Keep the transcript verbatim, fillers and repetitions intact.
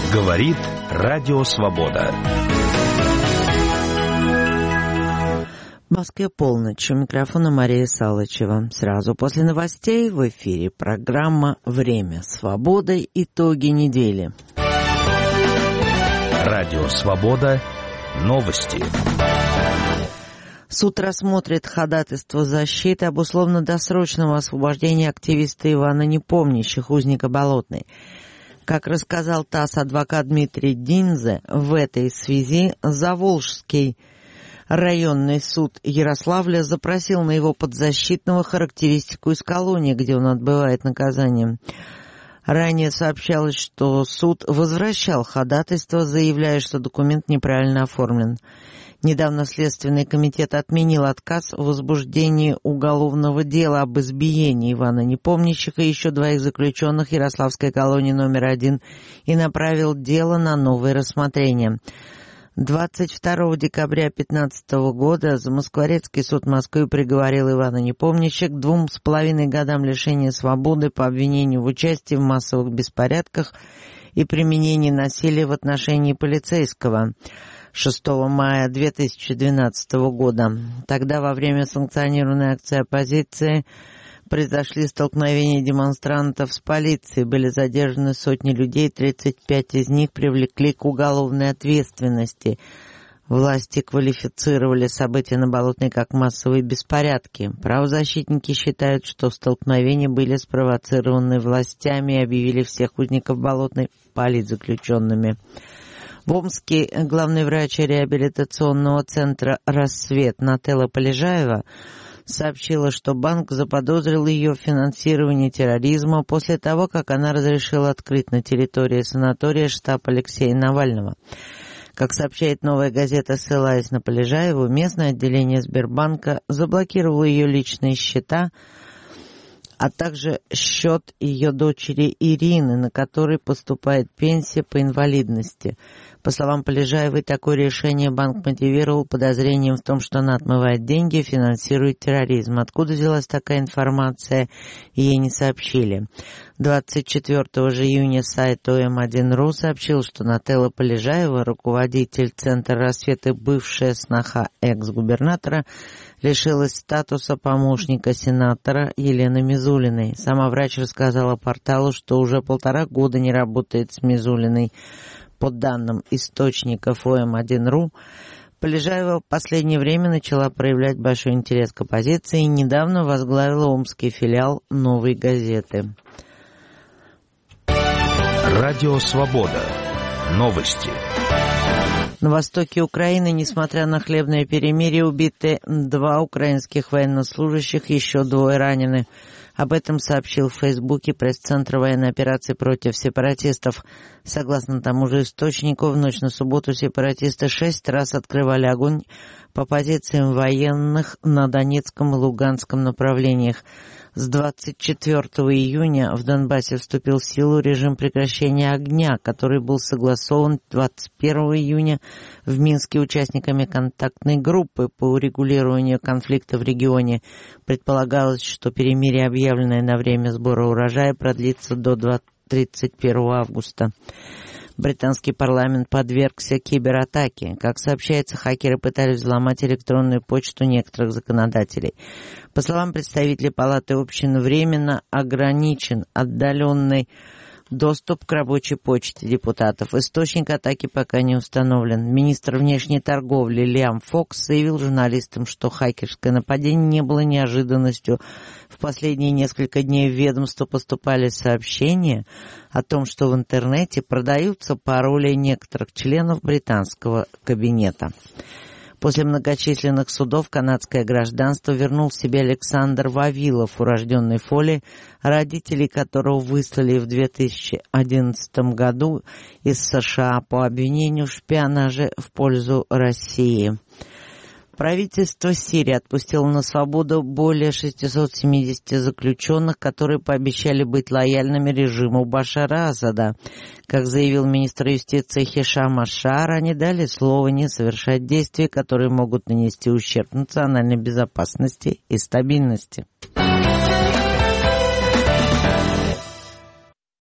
Говорит Радио Свобода. В Москве полночь. У микрофона Мария Салычева. Сразу после новостей в эфире программа «Время свободы. Итоги недели». Радио Свобода. Новости. Суд рассмотрит ходатайство защиты об условно-досрочном освобождении активиста Ивана Непомнящих, узника Болотной. Как рассказал ТАСС адвокат Дмитрий Динзе, в этой связи Заволжский районный суд Ярославля запросил на его подзащитного характеристику из колонии, где он отбывает наказание. Ранее сообщалось, что суд возвращал ходатайство, заявляя, что документ неправильно оформлен. Недавно Следственный комитет отменил отказ в возбуждении уголовного дела об избиении Ивана Непомнящих и еще двоих заключенных Ярославской колонии номер один и направил дело на новое рассмотрение. двадцать второго декабря две тысячи пятнадцатого года Замоскворецкий суд Москвы приговорил Ивана Непомнящих к двум с половиной годам лишения свободы по обвинению в участии в массовых беспорядках и применении насилия в отношении полицейского. шестого мая две тысячи двенадцатого года. Тогда во время санкционированной акции оппозиции произошли столкновения демонстрантов с полицией. Были задержаны сотни людей, тридцать пять из них привлекли к уголовной ответственности. Власти квалифицировали события на Болотной как массовые беспорядки. Правозащитники считают, что столкновения были спровоцированы властями и объявили всех узников Болотной политзаключенными. В Омске главный врач реабилитационного центра «Рассвет» Нателла Полежаева сообщила, что банк заподозрил ее в финансировании терроризма после того, как она разрешила открыть на территории санатория штаб Алексея Навального. Как сообщает «Новая газета», ссылаясь на Полежаеву, местное отделение Сбербанка заблокировало ее личные счета, а также счет ее дочери Ирины, на который поступает пенсия по инвалидности. По словам Полежаевой, такое решение банк мотивировал подозрением в том, что она отмывает деньги и финансирует терроризм. Откуда взялась такая информация, ей не сообщили. двадцать четвёртого же июня сайт о эм один точка ру сообщил, что Нателла Полежаева, руководитель Центра «Рассвет» и бывшая сноха экс-губернатора, лишилась статуса помощника сенатора Елены Мизулиной. Сама врач рассказала порталу, что уже полтора года не работает с Мизулиной. По данным источников о эм один точка ру, Полежаева в последнее время начала проявлять большой интерес к оппозиции и недавно возглавила омский филиал «Новой газеты». Радио Свобода. Новости. На востоке Украины, несмотря на хлебное перемирие, убиты два украинских военнослужащих, еще двое ранены. Об этом сообщил в Фейсбуке пресс-центр военной операции против сепаратистов. Согласно тому же источнику, в ночь на субботу сепаратисты шесть раз открывали огонь по позициям военных на Донецком и Луганском направлениях. С двадцать четвёртого июня в Донбассе вступил в силу режим прекращения огня, который был согласован двадцать первого июня в Минске участниками контактной группы по урегулированию конфликта в регионе. Предполагалось, что перемирие, объявленное на время сбора урожая, продлится до тридцать первого августа. Британский парламент подвергся кибератаке. Как сообщается, хакеры пытались взломать электронную почту некоторых законодателей. По словам представителей Палаты общин, временно ограничен отдаленный доступ к рабочей почте депутатов. Источник атаки пока не установлен. Министр внешней торговли Лиам Фокс заявил журналистам, что хакерское нападение не было неожиданностью. В последние несколько дней в ведомство поступали сообщения о том, что в интернете продаются пароли некоторых членов британского кабинета. После многочисленных судов канадское гражданство вернул себе Александр Вавилов, урожденный Фоли, родителей которого выслали в две тысячи одиннадцатом году из США по обвинению в шпионаже в пользу России. Правительство Сирии отпустило на свободу более шестисот семидесяти заключенных, которые пообещали быть лояльными режиму Башара Асада. Как заявил министр юстиции Хишам Ашар, они дали слово не совершать действий, которые могут нанести ущерб национальной безопасности и стабильности.